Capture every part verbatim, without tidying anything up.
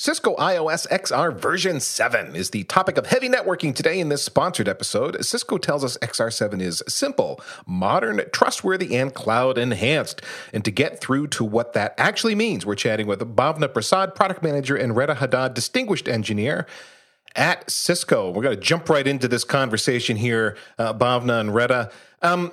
Cisco iOS X R version seven is the topic of heavy networking today in this sponsored episode. Cisco tells us X R seven is simple, modern, trustworthy, and cloud enhanced. And to get through to what that actually means, we're chatting with Bhavna Prasad, product manager, and Reda Haddad, distinguished engineer at Cisco. We're going to jump right into this conversation here, uh, Bhavna and Reda. Um,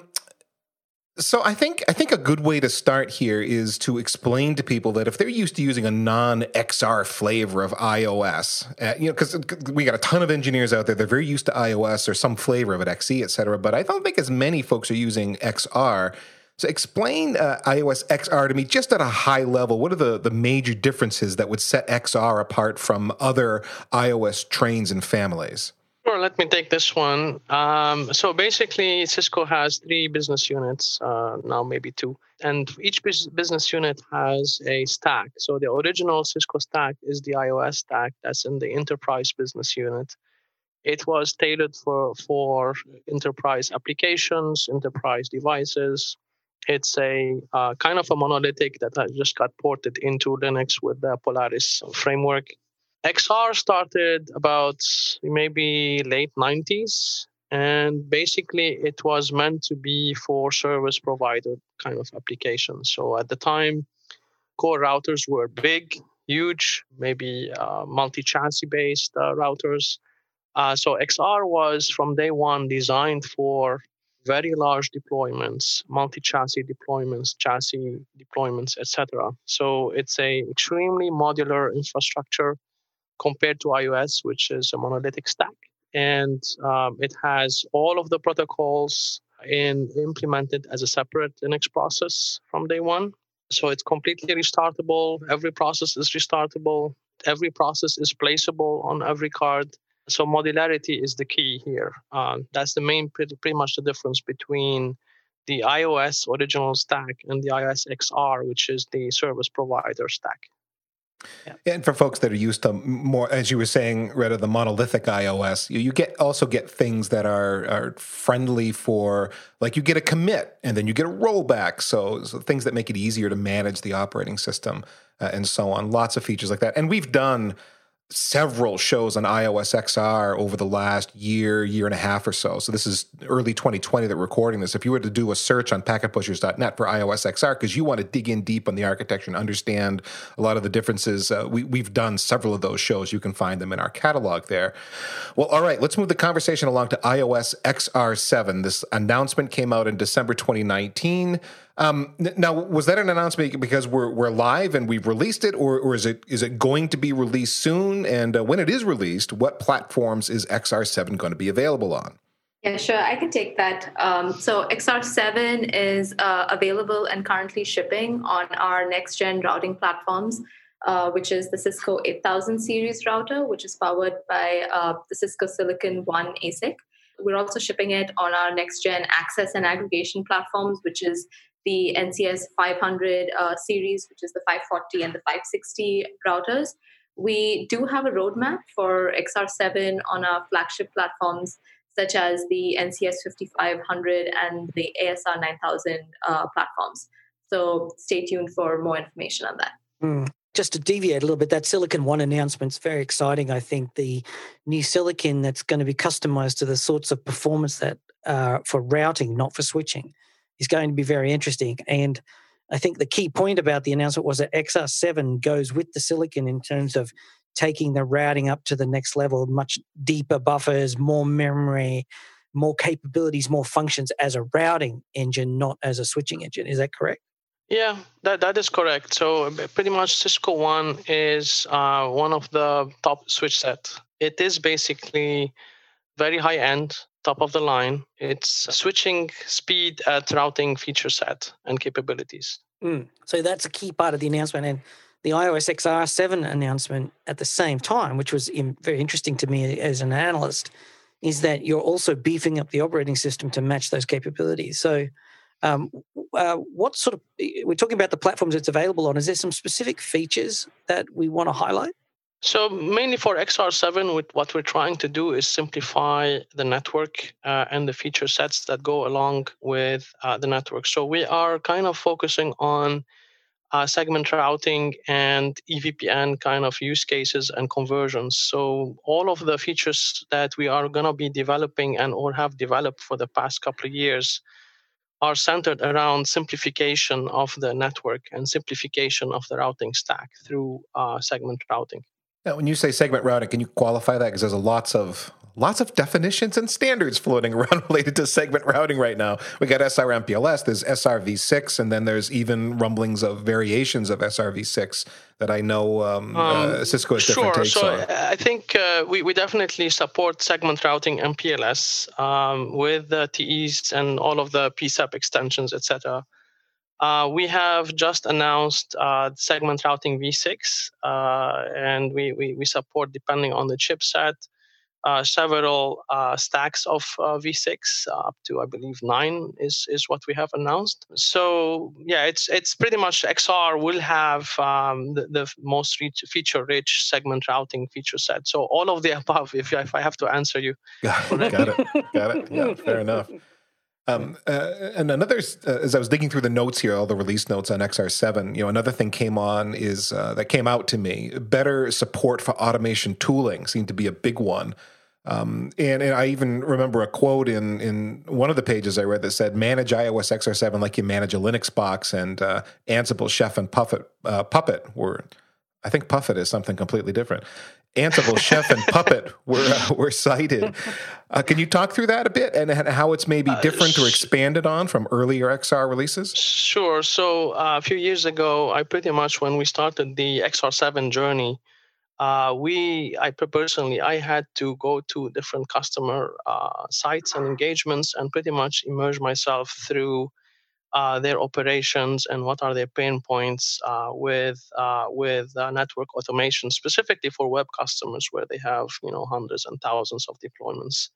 So I think I think a good way to start here is to explain to people that if they're used to using a non-X R flavor of iOS, uh, you know, because we got a ton of engineers out there, they're very used to iOS or some flavor of it, X E, et cetera, but I don't think as many folks are using X R. So explain uh, iOS X R to me just at a high level. What are the, the major differences that would set X R apart from other iOS trains and families? Sure, let me take this one. Um, so basically, Cisco has three business units, uh, now maybe two. And each business unit has a stack. So the original Cisco stack is the iOS stack that's in the enterprise business unit. It was tailored for, for enterprise applications, enterprise devices. It's a uh, kind of a monolithic that has just got ported into Linux with the Polaris framework. X R started about maybe late nineties, and basically it was meant to be for service provider kind of applications. So at the time, core routers were big, huge, maybe uh, multi-chassis based uh, routers. Uh, so X R was from day one designed for very large deployments, multi-chassis deployments, chassis deployments, et cetera. So it's a extremely modular infrastructure compared to iOS, which is a monolithic stack. And um, it has all of the protocols in, implemented as a separate Linux process from day one. So it's completely restartable. Every process is restartable. Every process is placeable on every card. So modularity is the key here. Uh, that's the main, pretty, pretty much the difference between the iOS original stack and the iOS X R, which is the service provider stack. Yeah. And for folks that are used to more, as you were saying, Reda, the monolithic iOS, you, you get also get things that are, are friendly for, like you get a commit and then you get a rollback. So, so things that make it easier to manage the operating system uh, and so on. Lots of features like that. And we've done several shows on iOS X R over the last year, year and a half or so. So this is early twenty twenty that we're recording this. If you were to do a search on packet pushers dot net for iOS X R, because you want to dig in deep on the architecture and understand a lot of the differences, uh, we, we've done several of those shows. You can find them in our catalog there. Well, all right, let's move the conversation along to iOS X R seven. This announcement came out in December twenty nineteen. Um, now, was that an announcement because we're we're live and we've released it, or or is it is it going to be released soon? And uh, when it is released, what platforms is X R seven going to be available on? Yeah, sure. I can take that. Um, so X R seven is uh, available and currently shipping on our next-gen routing platforms, uh, which is the Cisco eight thousand series router, which is powered by uh, the Cisco Silicon One A S I C. We're also shipping it on our next-gen access and aggregation platforms, which is the N C S five hundred uh, series, which is the five forty and the five sixty routers. We do have a roadmap for X R seven on our flagship platforms, such as the N C S fifty-five hundred and the A S R nine thousand uh, platforms. So stay tuned for more information on that. Mm. Just to deviate a little bit, that Silicon One announcement is very exciting. I think the new silicon that's going to be customized to the sorts of performance that uh, for routing, not for switching, is going to be very interesting. And I think the key point about the announcement was that X R seven goes with the silicon in terms of taking the routing up to the next level, much deeper buffers, more memory, more capabilities, more functions as a routing engine, not as a switching engine. Is that correct? Yeah, that, that is correct. So pretty much Cisco One is uh, one of the top switch set. It is basically very high-end, top of the line. It's switching speed at routing feature set and capabilities. Mm. So that's a key part of the announcement. And the iOS X R seven announcement at the same time, which was in, very interesting to me as an analyst, is that you're also beefing up the operating system to match those capabilities. So um, uh, what sort of, we're talking about the platforms it's available on. Is there some specific features that we want to highlight? So mainly for X R seven, with what we're trying to do is simplify the network uh, and the feature sets that go along with uh, the network. So we are kind of focusing on uh, segment routing, and E V P N kind of use cases and conversions. So all of the features that we are going to be developing and or have developed for the past couple of years are centered around simplification of the network and simplification of the routing stack through uh, segment routing. Now, when you say segment routing, can you qualify that? Because there's lots of lots of definitions and standards floating around related to segment routing right now. We got S R M P L S, there's S R v six, and then there's even rumblings of variations of S R v six that I know um, um, uh, Cisco has different sure. takes so on. I think uh, we, we definitely support segment routing and P L S um, with the T Es and all of the P S A P extensions, et cetera. Uh, we have just announced uh, segment routing v six, uh, and we, we, we support, depending on the chipset, uh, several uh, stacks of uh, v six, uh, up to, I believe, nine is, is what we have announced. So, yeah, it's it's pretty much X R will have um, the, the most feature-rich segment routing feature set. So all of the above, if, if I have to answer you. Got it. Got it. Yeah, fair enough. Um, uh, and another, uh, as I was digging through the notes here, all the release notes on X R seven, you know, another thing came on is uh, that came out to me. Better support for automation tooling seemed to be a big one. Um, and, and I even remember a quote in in one of the pages I read that said, "Manage iOS X R seven like you manage a Linux box." And uh, Ansible, Chef, and Puppet uh, Puppet were, I think Puppet is something completely different. Ansible, Chef, and Puppet were uh, were cited. Uh, can you talk through that a bit and how it's maybe different uh, sh- or expanded on from earlier X R releases? Sure. So uh, a few years ago, I pretty much, when we started the X R seven journey, uh, we, I personally, I had to go to different customer uh, sites and engagements and pretty much immerse myself through Uh, their operations and what are their pain points uh, with uh, with uh, network automation, specifically for web customers where they have, you know, hundreds and thousands of deployments.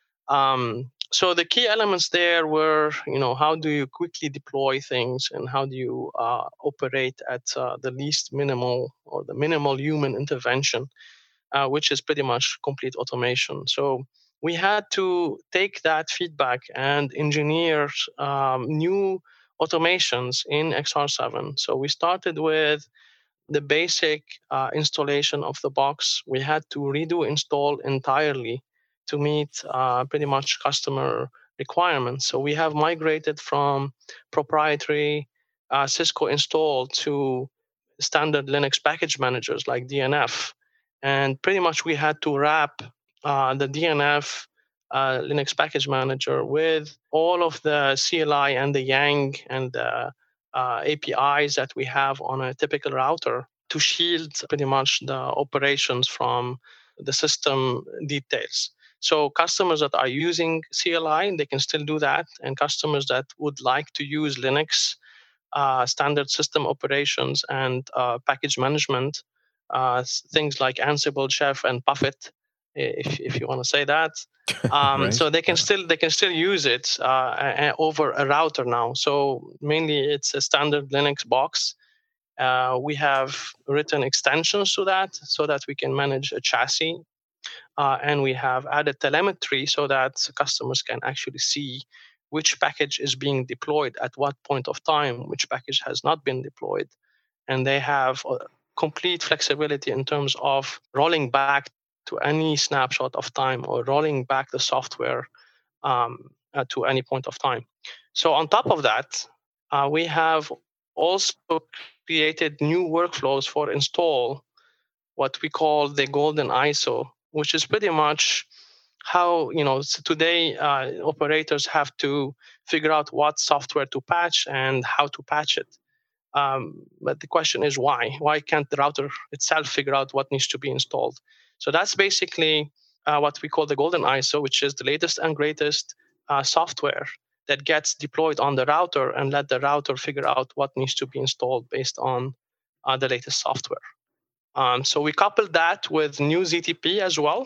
Um, so the key elements there were, you know, how do you quickly deploy things and how do you uh, operate at uh, the least minimal or the minimal human intervention, uh, which is pretty much complete automation. So we had to take that feedback and engineer um, new automations in X R seven. So we started with the basic uh, installation of the box. We had to redo install entirely to meet uh, pretty much customer requirements. So we have migrated from proprietary uh, Cisco install to standard Linux package managers like D N F. And pretty much we had to wrap uh, the D N F uh, Linux package manager with all of the C L I and the Yang and the uh, A P Is that we have on a typical router to shield pretty much the operations from the system details. So customers that are using C L I, they can still do that. And customers that would like to use Linux uh, standard system operations and uh, package management, uh, things like Ansible, Chef, and Puppet, if if you want to say that. Um, right. So they can still they can still use it uh, over a router now. So mainly it's a standard Linux box. Uh, we have written extensions to that so that we can manage a chassis, uh, and we have added telemetry so that customers can actually see which package is being deployed at what point of time, which package has not been deployed, and they have complete flexibility in terms of rolling back to any snapshot of time or rolling back the software um, uh, to any point of time. So on top of that, uh, we have also created new workflows for install, what we call the golden I S O, which is pretty much how, you know, so today uh, operators have to figure out what software to patch and how to patch it. Um, but the question is why? Why can't the router itself figure out what needs to be installed? So that's basically uh, what we call the golden I S O, which is the latest and greatest uh, software that gets deployed on the router and let the router figure out what needs to be installed based on uh, the latest software. Um, so we coupled that with new Z T P as well.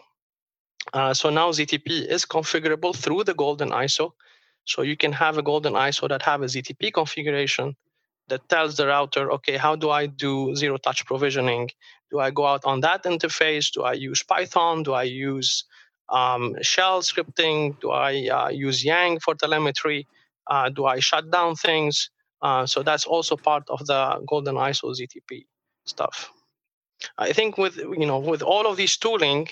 Uh, so now Z T P is configurable through the golden I S O. So you can have a golden I S O that have a Z T P configuration that tells the router, okay, how do I do zero-touch provisioning? Do I go out on that interface? Do I use Python? Do I use um, shell scripting? Do I uh, use Yang for telemetry? Uh, do I shut down things? Uh, so that's also part of the Golden I S O Z T P stuff. I think with you know with all of these tooling,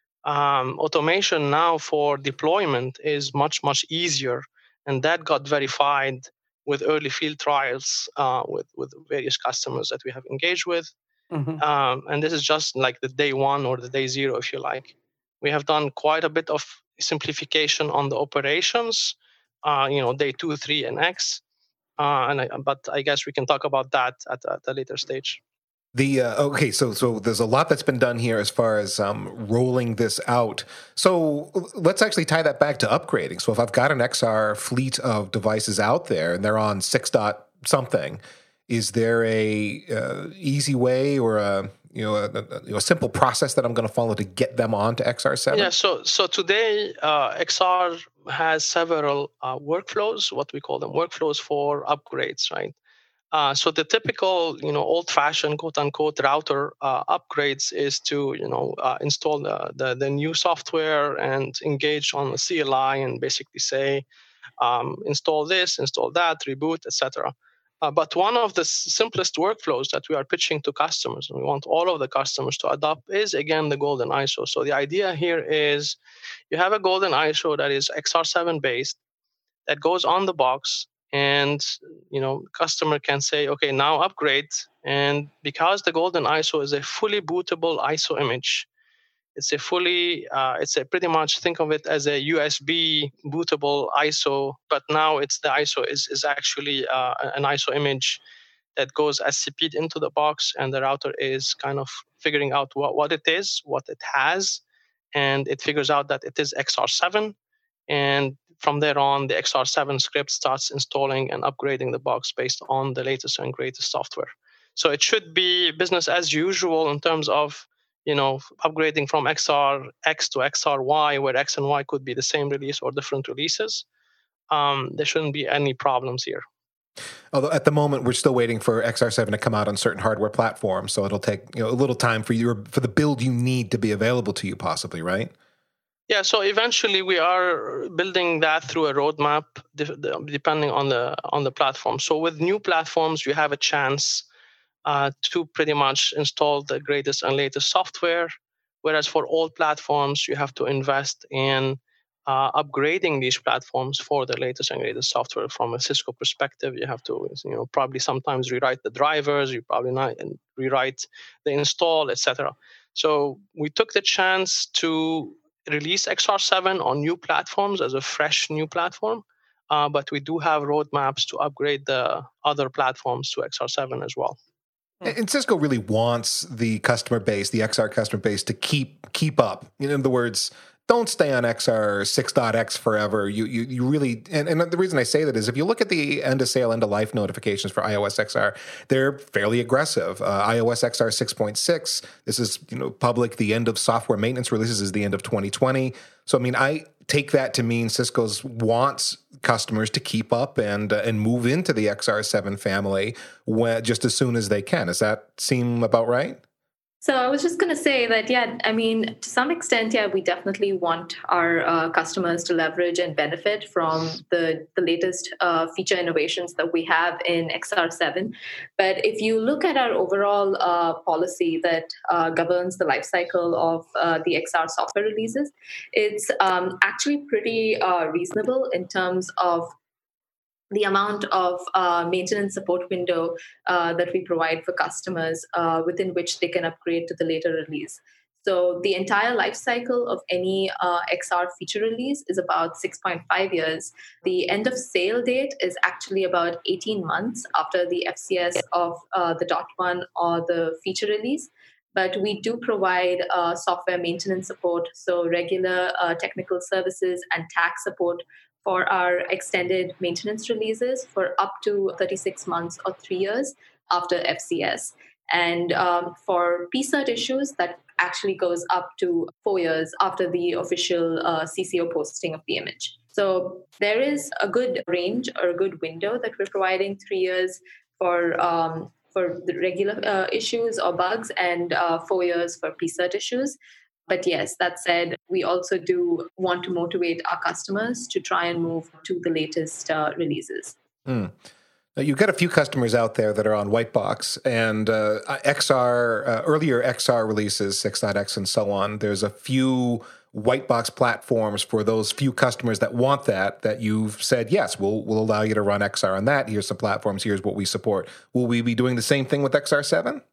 um, automation now for deployment is much much easier, and that got verified with early field trials uh, with with various customers that we have engaged with. Mm-hmm. Um, and this is just like the day one or the day zero, if you like. We have done quite a bit of simplification on the operations, uh, you know, day two, three, and X. Uh, and I, but I guess we can talk about that at, at a later stage. The uh, okay, so so there's a lot that's been done here as far as um, rolling this out. So let's actually tie that back to upgrading. So if I've got an X R fleet of devices out there and they're on six dot something, is there a uh, easy way or a you know a, a, you know, a simple process that I'm going to follow to get them onto X R seven? Yeah. So so today uh, X R has several uh, workflows, what we call them workflows for upgrades, right? Uh, so the typical, you know, old-fashioned quote-unquote router uh, upgrades is to, you know, uh, install the, the the new software and engage on the C L I and basically say, um, install this, install that, reboot, et cetera. Uh, but one of the simplest workflows that we are pitching to customers, and we want all of the customers to adopt, is again the Golden I S O. So the idea here is, you have a Golden I S O that is X R seven based, that goes on the box. And you know, customer can say, okay, now upgrade. And because the Golden I S O is a fully bootable I S O image, it's a fully, uh, it's a pretty much think of it as a U S B bootable I S O. But now it's the I S O is is actually uh, an I S O image that goes as C P'd into the box, and the router is kind of figuring out what what it is, what it has, and it figures out that it is X R seven. And from there on, the X R seven script starts installing and upgrading the box based on the latest and greatest software. So it should be business as usual in terms of, you know, upgrading from X R X to X R Y, where X and Y could be the same release or different releases. Um, there shouldn't be any problems here. Although at the moment we're still waiting for X R seven to come out on certain hardware platforms, so it'll take you know a little time for you for the build you need to be available to you, possibly, right? Yeah, so eventually we are building that through a roadmap, depending on the on the platform. So with new platforms, you have a chance uh, to pretty much install the greatest and latest software, whereas for old platforms, you have to invest in uh, upgrading these platforms for the latest and greatest software. From a Cisco perspective, you have to, you know, probably sometimes rewrite the drivers, you probably not rewrite the install, et cetera. So we took the chance to release X R seven on new platforms as a fresh new platform, uh, but we do have roadmaps to upgrade the other platforms to X R seven as well. And Cisco really wants the customer base, the X R customer base, to keep keep up. In other words, don't stay on X R six dot X forever. You you, you really, and, and the reason I say that is if you look at the end of sale, end of life notifications for iOS X R, they're fairly aggressive. Uh, iOS X R six point six, this is you know public. The end of software maintenance releases is the end of twenty twenty. So I mean, I take that to mean Cisco's wants customers to keep up and uh, and move into the X R seven family when, just as soon as they can. Does that seem about right? So I was just going to say that, yeah, I mean, to some extent, yeah, we definitely want our uh, customers to leverage and benefit from the, the latest uh, feature innovations that we have in X R seven. But if you look at our overall uh, policy that uh, governs the lifecycle of uh, the X R software releases, it's um, actually pretty uh, reasonable in terms of the amount of uh, maintenance support window uh, that we provide for customers uh, within which they can upgrade to the later release. So the entire life cycle of any uh, X R feature release is about six point five years. The end of sale date is actually about eighteen months after the F C S of uh, the dot one or the feature release. But we do provide uh, software maintenance support, so regular uh, technical services and tax support for our extended maintenance releases for up to thirty-six months or three years after F C S. And um, for P CERT issues, that actually goes up to four years after the official uh, C C O posting of the image. So there is a good range or a good window that we're providing, three years for um, for the regular uh, issues or bugs, and uh, four years for P CERT issues. But yes, that said, we also do want to motivate our customers to try and move to the latest uh, releases. Mm. You've got a few customers out there that are on Whitebox, and uh, X R, uh, earlier X R releases, six dot x and so on, there's a few Whitebox platforms for those few customers that want that, that you've said, yes, we'll, we'll allow you to run X R on that. Here's some platforms. Here's what we support. Will we be doing the same thing with X R seven?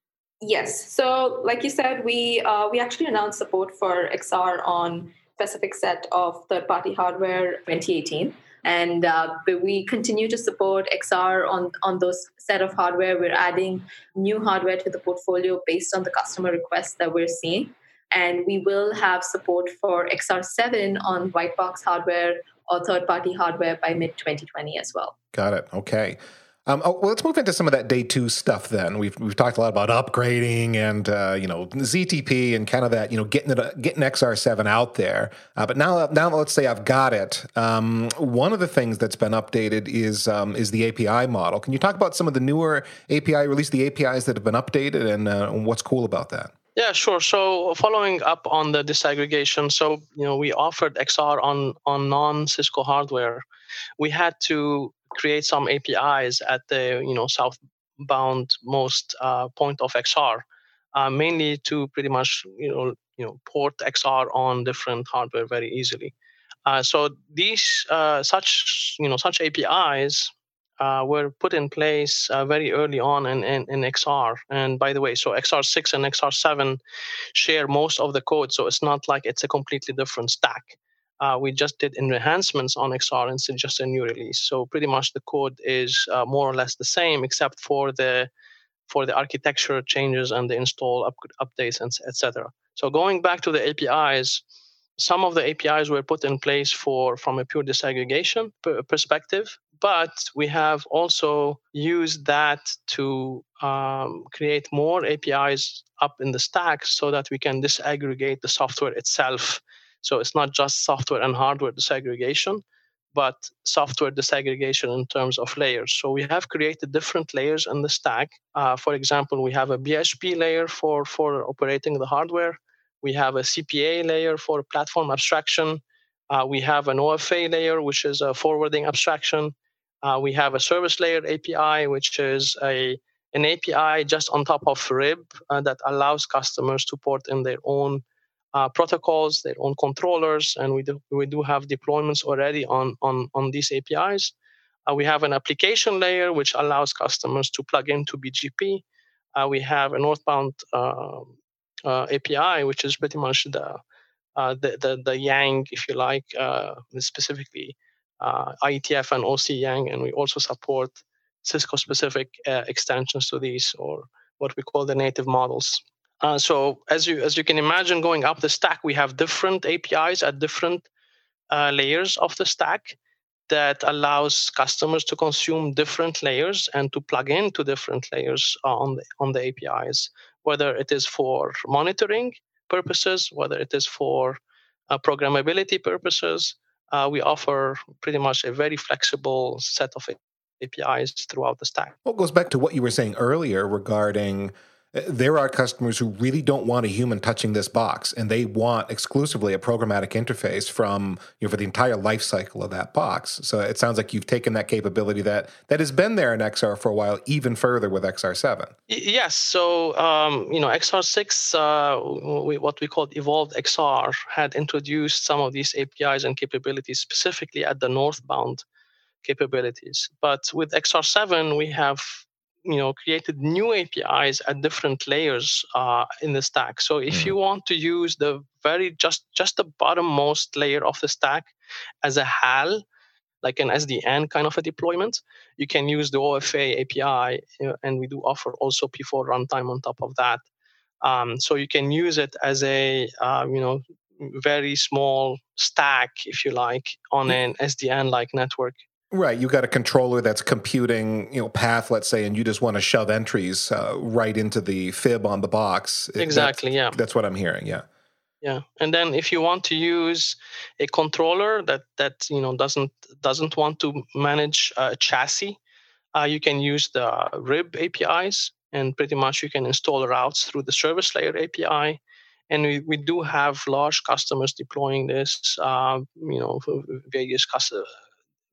Yes. So like you said, we uh, we actually announced support for X R on specific set of third-party hardware twenty eighteen. And uh, we continue to support X R on, on those set of hardware. We're adding new hardware to the portfolio based on the customer requests that we're seeing. And we will have support for X R seven on Whitebox hardware or third-party hardware by mid twenty twenty as well. Got it. Okay. Um, oh, well, let's move into some of that day two stuff then. We've we've talked a lot about upgrading and uh, you know Z T P and kind of that you know getting it getting X R seven out there. Uh, but now now let's say I've got it. Um, one of the things that's been updated is um, is the A P I model. Can you talk about some of the newer A P I release, the A P Is that have been updated, and uh, what's cool about that? Yeah, sure. So following up on the disaggregation, so you know we offered X R on on non-Cisco hardware. We had to create some A P Is at the you know southbound most uh, point of X R, uh, mainly to pretty much you know you know port X R on different hardware very easily. Uh, so these uh, such you know such A P Is uh, were put in place uh, very early on in, in, in X R. And by the way, so X R six and X R seven share most of the code, so it's not like it's a completely different stack. Uh, we just did enhancements on X R and it's just a new release. So pretty much the code is uh, more or less the same, except for the for the architecture changes and the install up, updates and et cetera. So going back to the A P Is, some of the A P Is were put in place for from a pure disaggregation per perspective, but we have also used that to um, create more A P Is up in the stack so that we can disaggregate the software itself. So it's not just software and hardware disaggregation, but software disaggregation in terms of layers. So we have created different layers in the stack. Uh, for example, we have a B H P layer for, for operating the hardware. We have a C P A layer for platform abstraction. Uh, we have an O F A layer, which is a forwarding abstraction. Uh, we have a service layer A P I, which is a an A P I just on top of R I B uh, that allows customers to port in their own uh, protocols, their own controllers, and we do we do have deployments already on on on these A P Is. Uh, we have an application layer which allows customers to plug into B G P. Uh, we have a northbound uh, uh, A P I, which is pretty much the uh, the, the the Yang, if you like, uh, specifically uh, I E T F and O C Yang, and we also support Cisco-specific uh, extensions to these, or what we call the native models. Uh, so as you as you can imagine, going up the stack, we have different A P Is at different uh, layers of the stack that allows customers to consume different layers and to plug into different layers on the, on the A P Is, whether it is for monitoring purposes, whether it is for uh, programmability purposes. Uh, we offer pretty much a very flexible set of A P Is throughout the stack. Well, it goes back to what you were saying earlier regarding there are customers who really don't want a human touching this box, and they want exclusively a programmatic interface from you know for the entire life cycle of that box. So it sounds like you've taken that capability that that has been there in X R for a while, even further with X R seven. Yes. So um, you know, X R six, uh, we, what we called Evolved X R, had introduced some of these A P Is and capabilities specifically at the northbound capabilities. But with X R seven, we have you know, created new A P Is at different layers uh, in the stack. So if you want to use the very just just the bottommost layer of the stack as a H A L, like an S D N kind of a deployment, you can use the O F A A P I, you know, and we do offer also P four runtime on top of that. Um, so you can use it as a um, you know very small stack, if you like, on an S D N-like network. Right, you got a controller that's computing, you know, path, let's say, and you just want to shove entries uh, right into the fib on the box. Exactly, that's, yeah. That's what I'm hearing, yeah. Yeah, and then if you want to use a controller that that you know doesn't doesn't want to manage a chassis, uh, you can use the R I B A P Is, and pretty much you can install routes through the service layer A P I. And we, we do have large customers deploying this, uh, you know, various customers.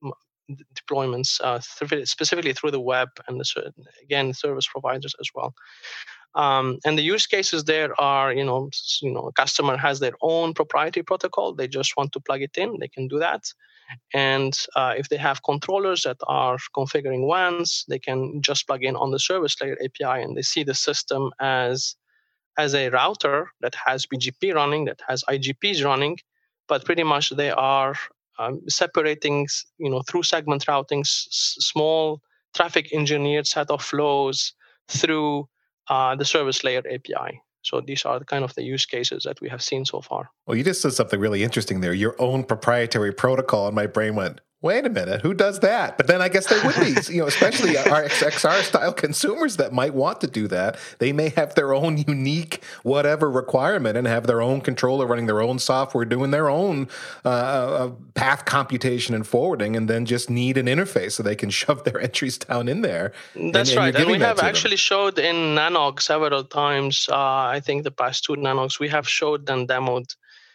d- deployments, uh, th- specifically through the web and the, again service providers as well. Um, and the use cases there are, you know, you know, a customer has their own proprietary protocol. They just want to plug it in. They can do that. And uh, if they have controllers that are configuring W A Ns, they can just plug in on the service layer A P I, and they see the system as as a router that has B G P running, that has I G Ps running, but pretty much they are um, separating, you know, through segment routing, s- small traffic engineered set of flows through uh, the service layer A P I. So these are the kind of the use cases that we have seen so far. Well, you just said something really interesting there. Your own proprietary protocol, and my brain went, wait a minute, who does that? But then I guess there would be, you know, especially our X R style consumers that might want to do that. They may have their own unique whatever requirement and have their own controller running their own software, doing their own uh, path computation and forwarding, and then just need an interface so they can shove their entries down in there. That's and, right. And, and we have them. actually showed in Nanog several times, uh, I think the past two Nanogs, we have showed and demoed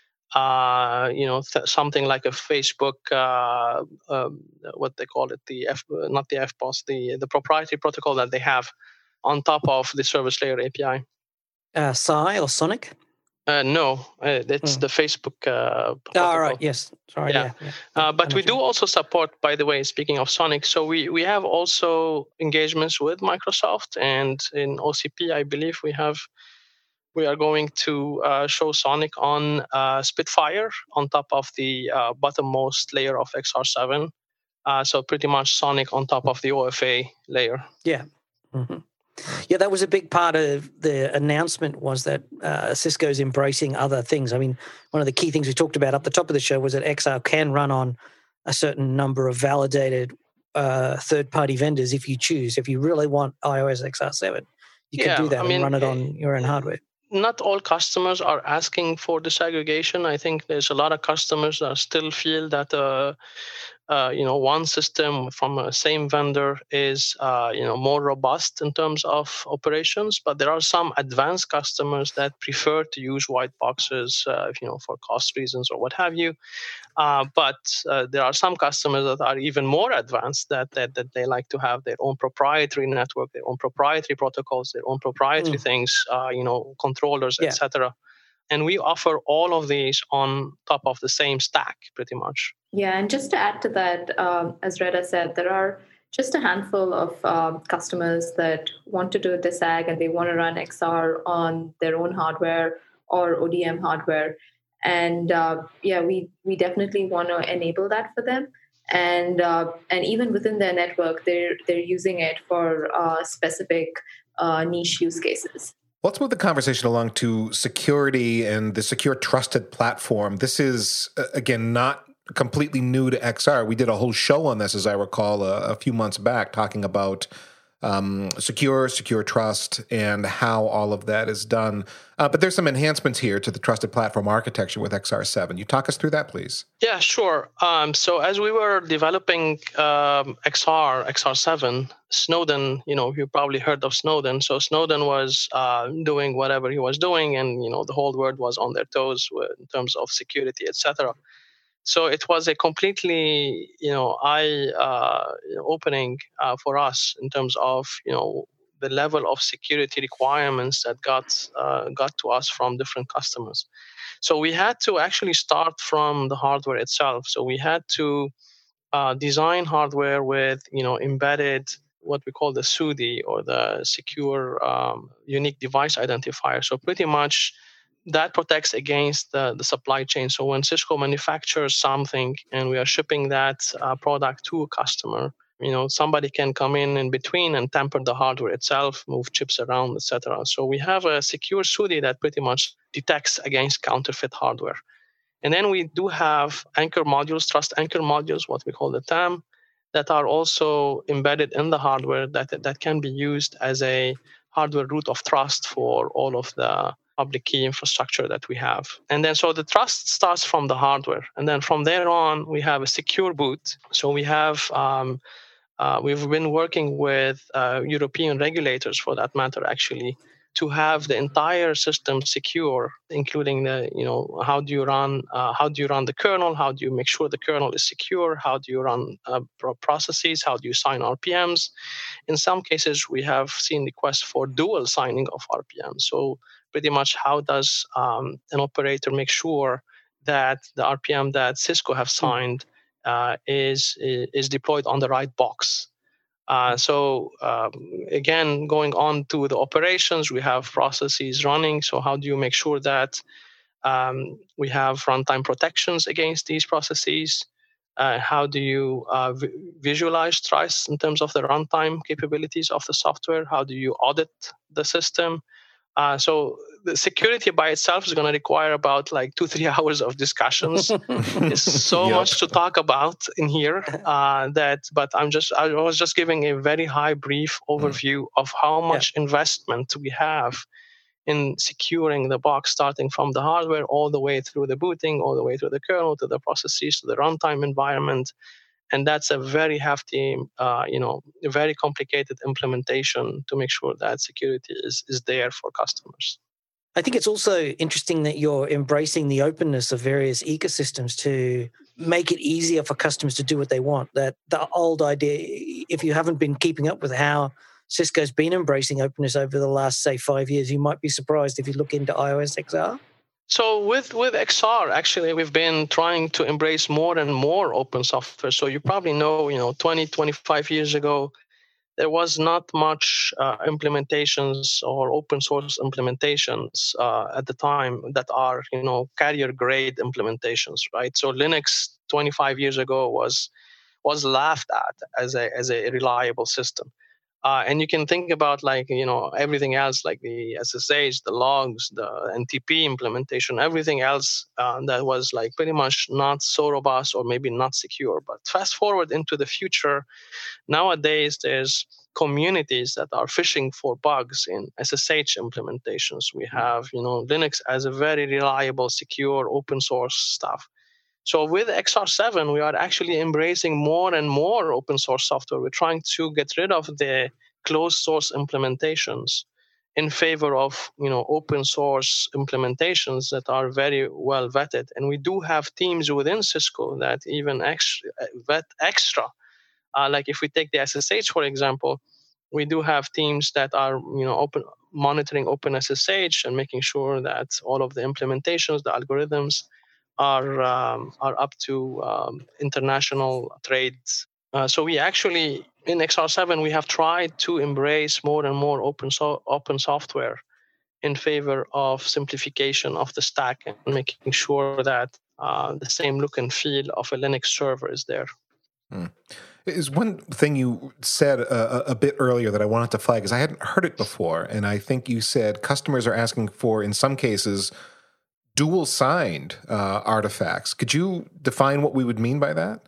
Uh, you know, th- something like a Facebook, uh, um, what they call it, the F, not the F P O S, the the proprietary protocol that they have on top of the service layer A P I. Uh, S I or Sonic? Uh, no, uh, it's mm. the Facebook uh, protocol. Oh, right, yes. Sorry, yeah. yeah, yeah. Uh, but we do also support, by the way, speaking of Sonic, so we, we have also engagements with Microsoft, and in O C P, I believe we have we are going to uh, show Sonic on uh, Spitfire on top of the uh, bottommost layer of X R seven. Uh, so pretty much Sonic on top of the O F A layer. Yeah. Mm-hmm. Yeah, that was a big part of the announcement, was that uh, Cisco's embracing other things. I mean, one of the key things we talked about up the top of the show was that X R can run on a certain number of validated uh, third-party vendors if you choose. If you really want iOS X R seven, you yeah, can do that I and mean, run it on your own hardware. Not all customers are asking for disaggregation. I think there's a lot of customers that still feel that uh, uh, you know, one system from a same vendor is uh, you know, more robust in terms of operations. But there are some advanced customers that prefer to use white boxes, uh, you know, for cost reasons or what have you. Uh, but uh, there are some customers that are even more advanced, that, that that they like to have their own proprietary network, their own proprietary protocols, their own proprietary mm. things, uh, you know, controllers, yeah. et cetera. And we offer all of these on top of the same stack, pretty much. Yeah, and just to add to that, um, as Reda said, there are just a handful of um, customers that want to do a disag and they want to run X R on their own hardware or O D M hardware. And uh, yeah, we we definitely want to enable that for them. And uh, and even within their network, they're they're using it for uh, specific uh, niche use cases. Let's move the conversation along to security and the secure trusted platform. This is, again, not completely new to X R. We did a whole show on this, as I recall, a, a few months back, talking about um, secure, secure trust, and how all of that is done. Uh, but there's some enhancements here to the trusted platform architecture with X R seven. You talk us through that, please. Yeah, sure. Um, so as we were developing um, X R, X R seven, Snowden, you know, you probably heard of Snowden. So Snowden was uh, doing whatever he was doing, and, you know, the whole world was on their toes in terms of security, et cetera. So it was a completely, you know, eye-opening uh, uh, for us in terms of, you know, the level of security requirements that got uh, got to us from different customers. So we had to actually start from the hardware itself. So we had to uh, design hardware with, you know, embedded what we call the S U D I, or the secure um, unique device identifier. So pretty much that protects against the, the supply chain. So when Cisco manufactures something and we are shipping that uh, product to a customer, you know, somebody can come in in between and tamper the hardware itself, move chips around, et cetera. So we have a secure S U D I that pretty much detects against counterfeit hardware. And then we do have anchor modules, trust anchor modules, what we call the T A M, that are also embedded in the hardware that, that can be used as a hardware root of trust for all of the public key infrastructure that we have. And then so the trust starts from the hardware. And then from there on, we have a secure boot. So we have, um, uh, we've been working with uh, European regulators, for that matter, actually, to have the entire system secure, including the, you know, how do you run, uh, how do you run the kernel? How do you make sure the kernel is secure? How do you run uh, processes? How do you sign R P Ms? In some cases, we have seen requests for dual signing of R P Ms. So pretty much, how does um, an operator make sure that the R P M that Cisco have signed uh, is is deployed on the right box? Uh, so um, again, going on to the operations, we have processes running. So how do you make sure that um, we have runtime protections against these processes? Uh, how do you uh, v- visualize trust in terms of the runtime capabilities of the software? How do you audit the system? Uh, so the security by itself is going to require about like two, three hours of discussions. There's so yep. much to talk about in here uh, that, but I'm just, I was just giving a very high brief overview mm. of how much yeah. investment we have in securing the box, starting from the hardware all the way through the booting, all the way through the kernel, to the processes, to the runtime environment. And that's a very hefty, uh, you know, very complicated implementation to make sure that security is, is there for customers. I think it's also interesting that you're embracing the openness of various ecosystems to make it easier for customers to do what they want. That the old idea, if you haven't been keeping up with how Cisco's been embracing openness over the last, say, five years, you might be surprised if you look into I O S X R. So with, with X R, actually, we've been trying to embrace more and more open software. So you probably know, you know, twenty, twenty-five years ago, there was not much uh, implementations or open source implementations uh, at the time that are, you know, carrier grade implementations, right? So Linux twenty-five years ago was was laughed at as a as a reliable system. Uh, and you can think about like, you know, everything else like the S S H, the logs, the N T P implementation, everything else uh, that was like pretty much not so robust or maybe not secure. But fast forward into the future, nowadays there's communities that are fishing for bugs in S S H implementations. We have, you know, Linux as a very reliable, secure, open source stuff. So with X R seven, we are actually embracing more and more open source software. We're trying to get rid of the closed source implementations in favor of, you know, open source implementations that are very well vetted. And we do have teams within Cisco that even extra, vet extra. Uh, like if we take the S S H, for example, we do have teams that are, you know, open monitoring open S S H and making sure that all of the implementations, the algorithms, are um, are up to um, international trades. Uh, so we actually, in X R seven, we have tried to embrace more and more open so- open software in favor of simplification of the stack and making sure that uh, the same look and feel of a Linux server is there. Hmm. Is one thing you said a, a bit earlier that I wanted to flag, is I hadn't heard it before, and I think you said customers are asking for, in some cases, dual-signed uh, artifacts. Could you define what we would mean by that?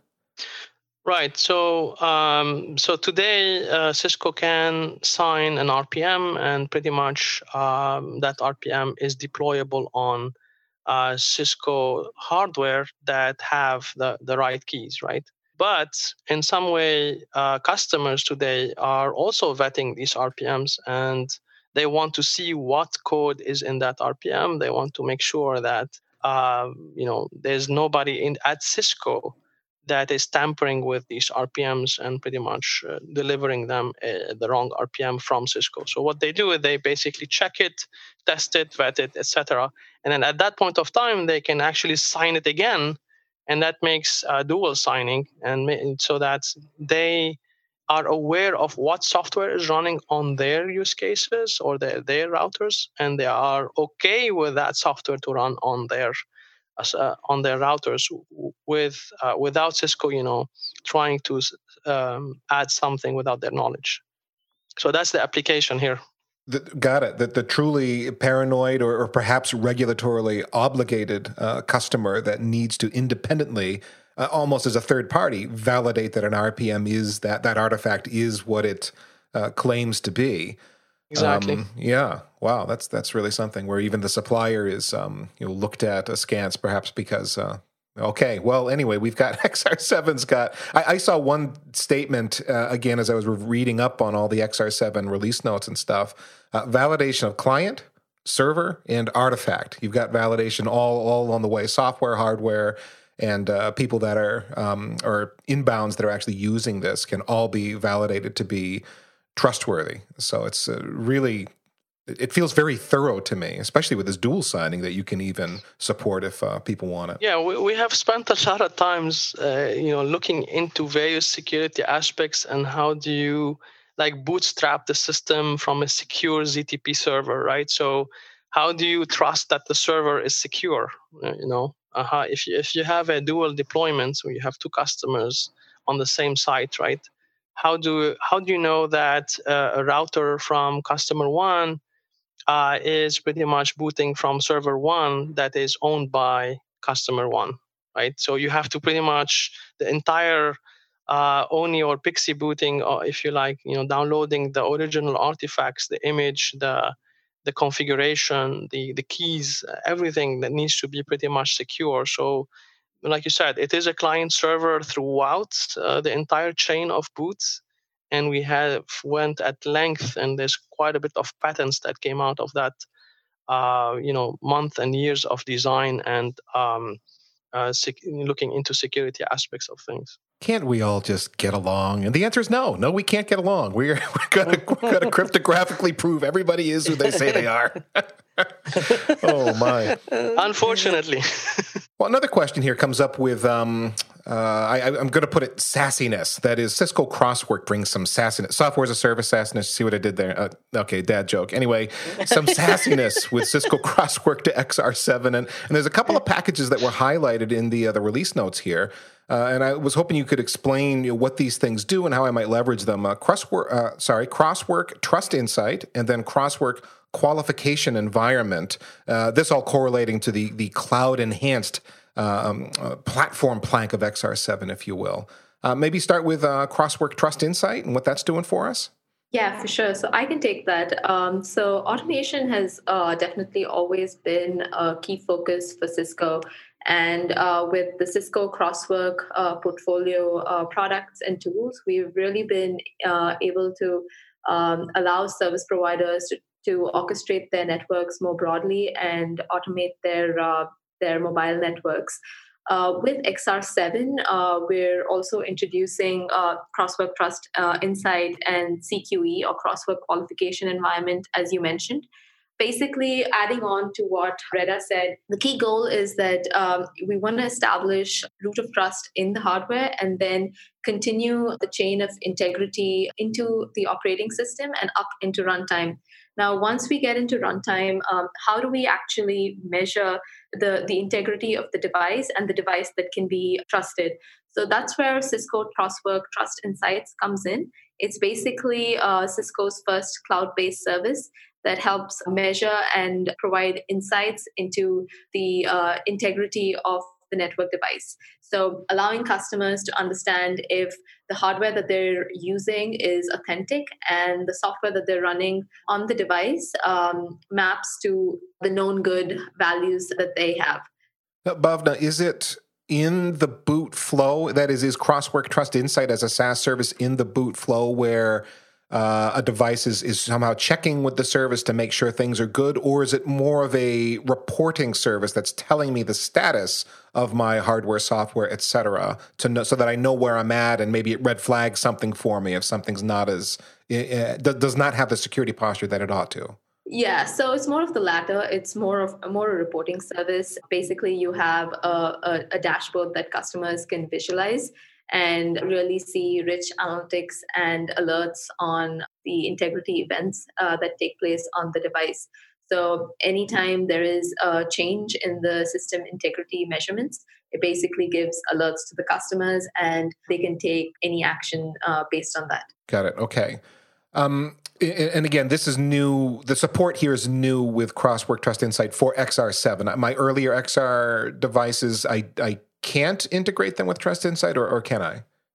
Right. So, um, so today uh, Cisco can sign an R P M, and pretty much um, that R P M is deployable on uh, Cisco hardware that have the, the right keys, right? But in some way, uh, customers today are also vetting these R P Ms, and they want to see what code is in that R P M. They want to make sure that uh, you know there's nobody in at Cisco that is tampering with these R P Ms and pretty much uh, delivering them uh, the wrong R P M from Cisco. So what they do is they basically check it, test it, vet it, et cetera. And then at that point of time, they can actually sign it again, and that makes uh, dual signing, and ma- so that they are aware of what software is running on their use cases or their, their routers, and they are okay with that software to run on their uh, on their routers with uh, without Cisco, you know, trying to um, add something without their knowledge. So that's the application here. The, got it. That the truly paranoid or, or perhaps regulatorily obligated uh, customer that needs to independently, uh, almost as a third party, validate that an R P M is that that artifact is what it uh, claims to be. Exactly. Um, yeah. Wow. That's that's really something. Where even the supplier is um, you know looked at askance, perhaps because uh, Okay. Well, anyway, we've got X R seven's got, I, I saw one statement, uh, again, as I was reading up on all the X R seven release notes and stuff, uh, validation of client, server, and artifact. You've got validation all, all on the way, software, hardware, and uh, people that are, um, or inbounds that are actually using this can all be validated to be trustworthy. So it's uh, really... It feels very thorough to me, especially with this dual signing that you can even support if uh, people want it. Yeah, we, we have spent a lot of times, uh, you know, looking into various security aspects and how do you like bootstrap the system from a secure Z T P server, right? So how do you trust that the server is secure? Uh, you know, uh, if you, if you have a dual deployment, so you have two customers on the same site, right? How do how do you know that uh, a router from customer one Uh, is pretty much booting from server one that is owned by customer one, right? So you have to pretty much the entire uh, O N I or PXE booting, or if you like, you know, downloading the original artifacts, the image, the the configuration, the the keys, everything that needs to be pretty much secure. So, like you said, it is a client server throughout uh, the entire chain of boots. And we have went at length, and there's quite a bit of patents that came out of that, uh, you know, month and years of design and um, uh, sec- looking into security aspects of things. Can't we all just get along? And the answer is no. No, we can't get along. We're we're gonna we're gonna cryptographically prove everybody is who they say they are. Oh my! Unfortunately. Well, another question here comes up with um, uh, I, I'm going to put it sassiness. That is, Cisco Crosswork brings some sassiness. Software as a service sassiness. See what I did there? Uh, okay, dad joke. Anyway, some sassiness with Cisco Crosswork to X R seven, and, and there's a couple of packages that were highlighted in the uh, the release notes here. Uh, and I was hoping you could explain, you know, what these things do and how I might leverage them. Uh, crosswork, uh, sorry, Crosswork Trust Insight, and then Crosswork Qualification Environment. Uh, this all correlating to the the cloud enhanced um, uh, platform plank of X R seven, if you will. Uh, maybe start with uh, Crosswork Trust Insight and what that's doing for us. Yeah, for sure. So I can take that. Um, so automation has uh, definitely always been a key focus for Cisco. And uh, with the Cisco Crosswork uh, portfolio uh, products and tools, we've really been uh, able to um, allow service providers to, to orchestrate their networks more broadly and automate their uh, their mobile networks. Uh, with X R seven, uh, we're also introducing uh, Crosswork Trust uh, Insight and C Q E, or Crosswork Qualification Environment, as you mentioned. Basically, adding on to what Reda said, the key goal is that um, we want to establish root of trust in the hardware and then continue the chain of integrity into the operating system and up into runtime. Now, once we get into runtime, um, how do we actually measure the, the integrity of the device and the device that can be trusted? So that's where Cisco Crosswork Trust Insights comes in. It's basically uh, Cisco's first cloud-based service that helps measure and provide insights into the uh, integrity of the network device. So allowing customers to understand if the hardware that they're using is authentic and the software that they're running on the device um, maps to the known good values that they have. Now, Bhavna, is it in the boot flow? That is, is Crosswork Trust Insight as a SaaS service in the boot flow where Uh, a device is, is somehow checking with the service to make sure things are good, or is it more of a reporting service that's telling me the status of my hardware, software, et cetera, to know, so that I know where I'm at, and maybe it red flags something for me if something's not as uh, does not have the security posture that it ought to? Yeah, so it's more of the latter. It's more of more a reporting service. Basically, you have a, a, a dashboard that customers can visualize and really see rich analytics and alerts on the integrity events uh, that take place on the device. So anytime there is a change in the system integrity measurements, it basically gives alerts to the customers and they can take any action uh, based on that. Got it. Okay. Um, and again, this is new. The support here is new with Crosswork Trust Insight for X R seven. My earlier X R devices, I, I can't integrate them with Trust Insight, or, or can I?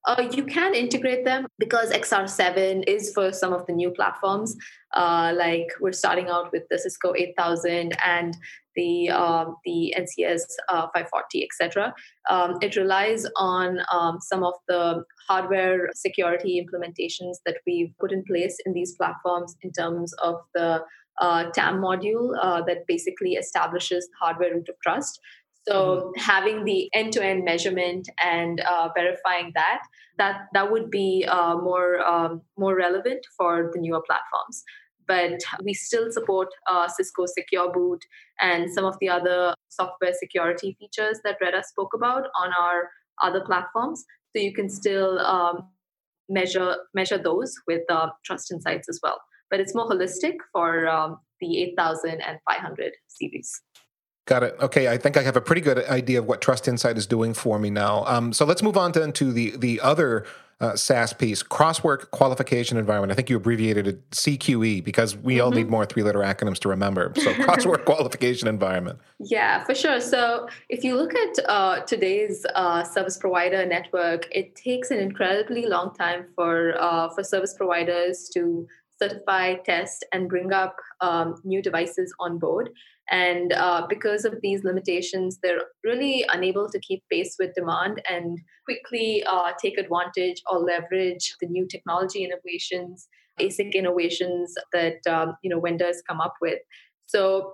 Uh, you can integrate them because X R seven is for some of the new platforms. Uh, like we're starting out with the Cisco eight thousand and the uh, the N C S uh, five forty, et cetera. Um, it relies on um, some of the hardware security implementations that we've put in place in these platforms in terms of the uh, T A M module uh, that basically establishes the hardware root of trust. So having the end-to-end measurement and uh, verifying that, that that would be uh, more um, more relevant for the newer platforms. But we still support uh, Cisco Secure Boot and some of the other software security features that Reda spoke about on our other platforms. So you can still um, measure measure those with uh, Trust Insights as well. But it's more holistic for um, the eight thousand and five hundred series. Got it. Okay, I think I have a pretty good idea of what Trust Insight is doing for me now. Um, so let's move on then to the the other uh, SaaS piece, Crosswork Qualification Environment. I think you abbreviated it C Q E because we mm-hmm. all need more three-letter acronyms to remember. So Crosswork Qualification Environment. Yeah, for sure. So if you look at uh, today's uh, service provider network, it takes an incredibly long time for uh, for service providers to certify, test, and bring up um, new devices on board. And uh, because of these limitations, they're really unable to keep pace with demand and quickly uh, take advantage or leverage the new technology innovations, A S I C innovations that um, you know vendors come up with. So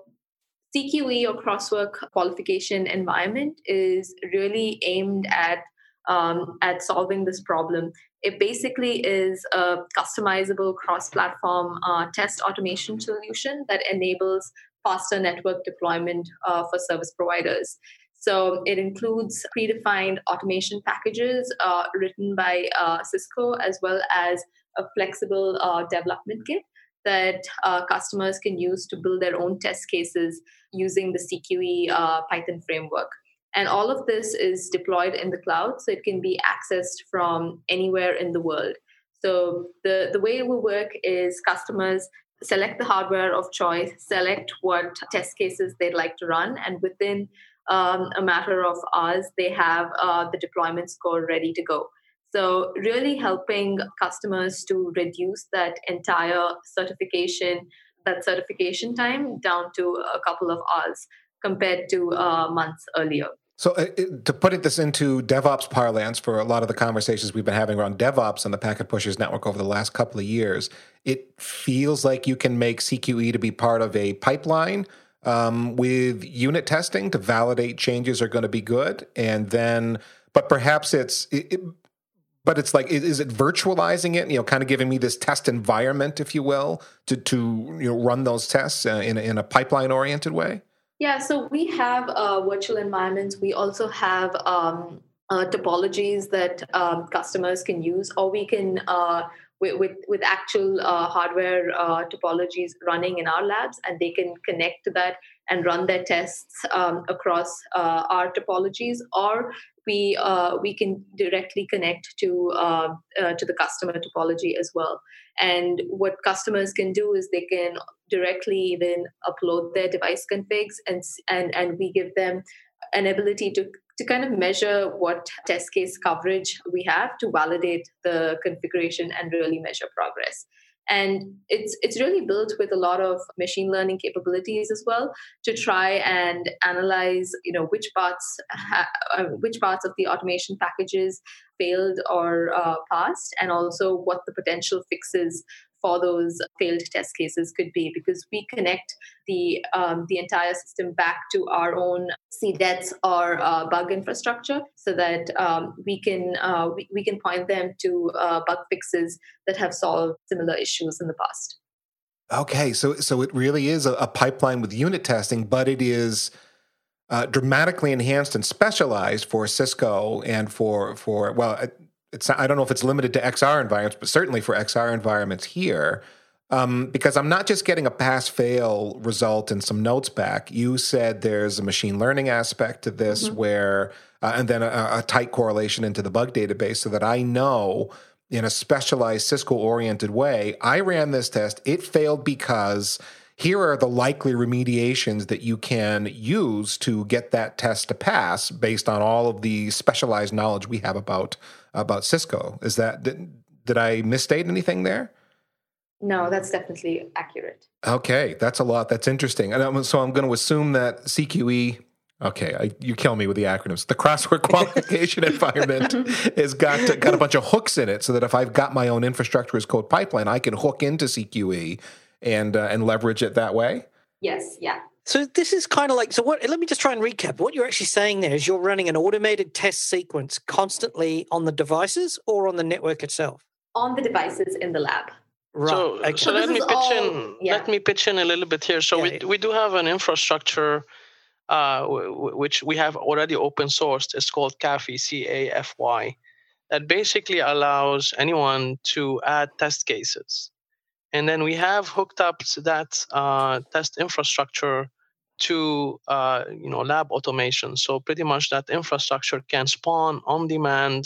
C Q E or Crosswork Qualification Environment is really aimed at um, at solving this problem. It basically is a customizable cross-platform uh, test automation solution that enables faster network deployment uh, for service providers. So it includes predefined automation packages uh, written by uh, Cisco, as well as a flexible uh, development kit that uh, customers can use to build their own test cases using the C Q E uh, Python framework. And all of this is deployed in the cloud, so it can be accessed from anywhere in the world. So the, the way it will work is customers select the hardware of choice, select what test cases they'd like to run, and within um, a matter of hours, they have uh, the deployment score ready to go. So really helping customers to reduce that entire certification, that certification time down to a couple of hours compared to uh, months earlier. So uh, to put this into DevOps parlance, for a lot of the conversations we've been having around DevOps and the Packet Pushers Network over the last couple of years, it feels like you can make C Q E to be part of a pipeline um, with unit testing to validate changes are going to be good. And then, but perhaps it's, it, it, but it's like, is it virtualizing it, you know, kind of giving me this test environment, if you will, to, to you know, run those tests uh, in, in a pipeline-oriented way? Yeah, so we have uh, virtual environments. We also have um, uh, topologies that um, customers can use, or we can, uh, with, with, with actual uh, hardware uh, topologies running in our labs, and they can connect to that and run their tests um, across uh, our topologies, or we uh, we can directly connect to uh, uh, to the customer topology as well. And what customers can do is they can directly even upload their device configs, and and and we give them an ability to to kind of measure what test case coverage we have to validate the configuration and really measure progress. And it's it's really built with a lot of machine learning capabilities as well to try and analyze, you know, which parts ha- uh, which parts of the automation packages failed or uh, passed, and also what the potential fixes for those failed test cases could be, because we connect the um, the entire system back to our own C D E Ts or uh, bug infrastructure, so that um, we can uh, we, we can point them to uh, bug fixes that have solved similar issues in the past. Okay, so so it really is a, a pipeline with unit testing, but it is uh, dramatically enhanced and specialized for Cisco and for for well. It's not, I don't know if it's limited to X R environments, but certainly for X R environments here, um, because I'm not just getting a pass-fail result and some notes back. You said there's a machine learning aspect to this, mm-hmm. where, uh, and then a, a tight correlation into the bug database, so that I know in a specialized Cisco-oriented way, I ran this test, it failed because here are the likely remediations that you can use to get that test to pass based on all of the specialized knowledge we have about about Cisco. Is that did, did I misstate anything there? No, that's definitely accurate. Okay, that's a lot. That's interesting. And I'm, so I'm going to assume that C Q E, okay, I, you kill me with the acronyms. The crossword qualification environment has got got a bunch of hooks in it, so that if I've got my own infrastructure as code pipeline, I can hook into C Q E and uh, and leverage it that way. Yes, yeah. So this is kind of like, so what, let me just try and recap. What you're actually saying there is you're running an automated test sequence constantly on the devices or on the network itself? On the devices in the lab. Right. So, okay. so let me pitch all, in. Yeah. Let me pitch in a little bit here. So Yeah, we yeah. we do have an infrastructure, uh, w- w- which we have already open sourced. It's called CAFY, C A F Y, that basically allows anyone to add test cases, and then we have hooked up that uh, test infrastructure to uh, you know lab automation. So pretty much that infrastructure can spawn on-demand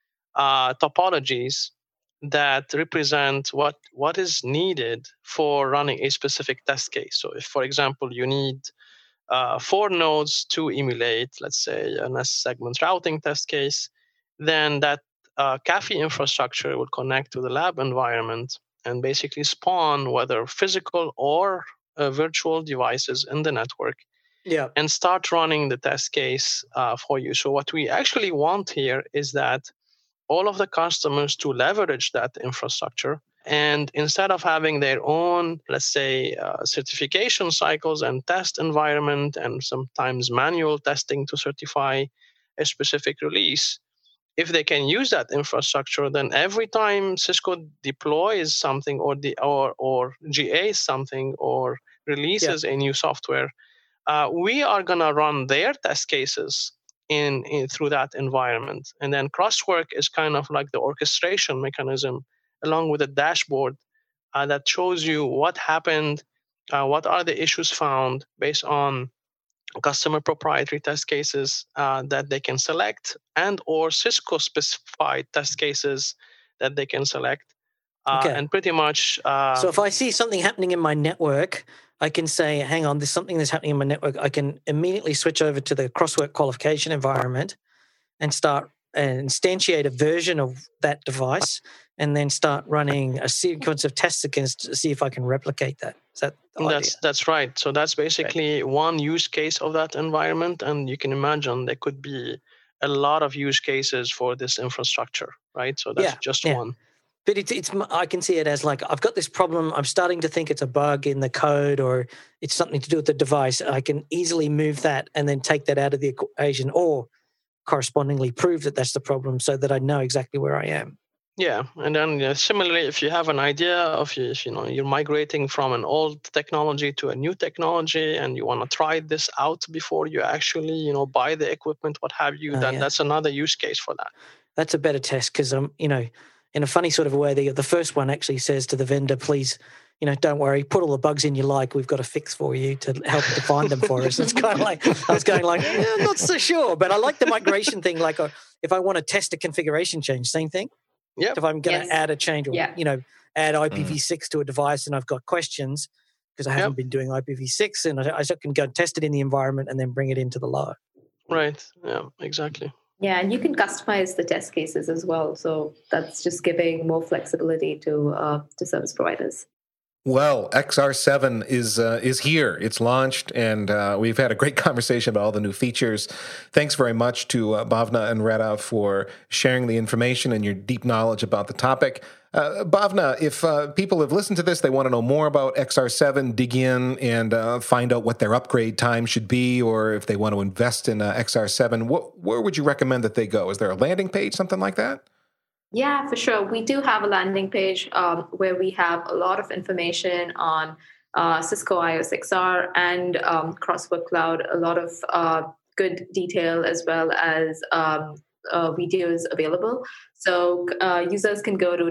uh, topologies that represent what, what is needed for running a specific test case. So if, for example, you need uh, four nodes to emulate, let's say, an S segment routing test case, then that uh, CAFY infrastructure would connect to the lab environment and basically spawn whether physical or uh, virtual devices in the network Yeah. and start running the test case uh, for you. So what we actually want here is that all of the customers to leverage that infrastructure. And instead of having their own, let's say, uh, certification cycles and test environment and sometimes manual testing to certify a specific release, if they can use that infrastructure, then every time Cisco deploys something or the or or G As something or releases yeah. a new software, uh, we are going to run their test cases In, in through that environment. And then Crosswork is kind of like the orchestration mechanism along with a dashboard uh, that shows you what happened, uh, what are the issues found based on customer proprietary test cases uh, that they can select and or Cisco specified test cases that they can select. Uh, okay. And pretty much... Uh, so if I see something happening in my network, I can say, hang on, there's something that's happening in my network. I can immediately switch over to the Crosswork qualification environment and start and instantiate a version of that device and then start running a sequence of tests against to see if I can replicate that. Is that the that's idea? That's right. So that's basically okay. one use case of that environment. And you can imagine there could be a lot of use cases for this infrastructure, right? So that's yeah, just yeah. one. But it's, it's, I can see it as like, I've got this problem. I'm starting to think it's a bug in the code or it's something to do with the device. I can easily move that and then take that out of the equation or correspondingly prove that that's the problem so that I know exactly where I am. Yeah. And then uh, similarly, if you have an idea of, if, you know, you're migrating from an old technology to a new technology and you want to try this out before you actually, you know, buy the equipment, what have you, uh, then yeah. that's another use case for that. That's a better test because, um, you know, in a funny sort of way, the, the first one actually says to the vendor, please, you know, don't worry, put all the bugs in you like, we've got a fix for you to help to find them for us. It's kind of like, I was going like, yeah, I'm not so sure, but I like the migration thing. Like a, if I want to test a configuration change, same thing. Yeah. If I'm going to yes. add a change or, yeah. you know, add I P v six mm. to a device and I've got questions because I haven't yep. been doing I P v six and I, I can go and test it in the environment and then bring it into the lab. Right. Yeah, exactly. Yeah, and you can customize the test cases as well. So that's just giving more flexibility to uh, to service providers. Well, X R seven is uh, is here. It's launched, and uh, we've had a great conversation about all the new features. Thanks very much to uh, Bhavna and Retta for sharing the information and your deep knowledge about the topic. Uh, Bhavna, if uh, people have listened to this, they want to know more about X R seven, dig in and uh, find out what their upgrade time should be, or if they want to invest in uh, X R seven, what, where would you recommend that they go? Is there a landing page, something like that? Yeah, for sure. We do have a landing page um, where we have a lot of information on uh, Cisco I O S X R and um, Crosswork Cloud, a lot of uh, good detail as well as um, uh, videos available. So uh, users can go to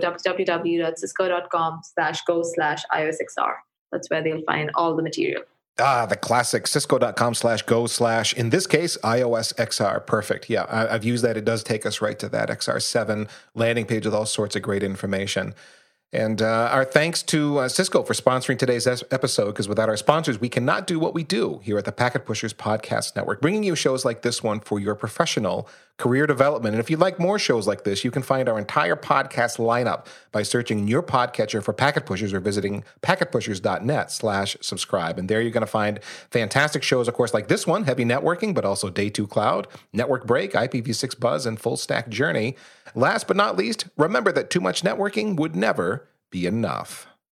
www.cisco.com slash go slash IOSXR. That's where they'll find all the material. Ah, the classic cisco.com slash go slash, in this case, I O S X R. Perfect. Yeah, I, I've used that. It does take us right to that X R seven landing page with all sorts of great information. And uh, our thanks to uh, Cisco for sponsoring today's episode, because without our sponsors, we cannot do what we do here at the Packet Pushers Podcast Network, bringing you shows like this one for your professional career development. And if you'd like more shows like this, you can find our entire podcast lineup by searching in your podcatcher for Packet Pushers or visiting packetpushers.net slash subscribe. And there you're going to find fantastic shows, of course, like this one, Heavy Networking, but also Day two Cloud, Network Break, I P v six Buzz, and Full Stack Journey. Last but not least, remember that too much networking would never be enough.